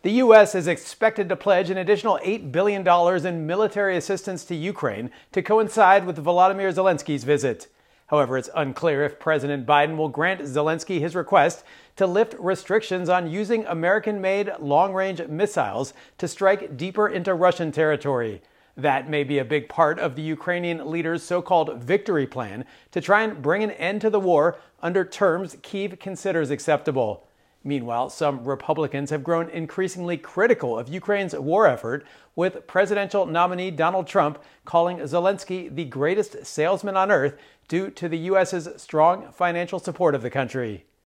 The U.S. is expected to pledge an additional $8 billion in military assistance to Ukraine to coincide with Volodymyr Zelensky's visit. However, it's unclear if President Biden will grant Zelensky his request to lift restrictions on using American-made long-range missiles to strike deeper into Russian territory. That may be a big part of the Ukrainian leader's so-called victory plan to try and bring an end to the war under terms Kyiv considers acceptable. Meanwhile, some Republicans have grown increasingly critical of Ukraine's war effort, with presidential nominee Donald Trump calling Zelensky the greatest salesman on earth due to the U.S.'s strong financial support of the country.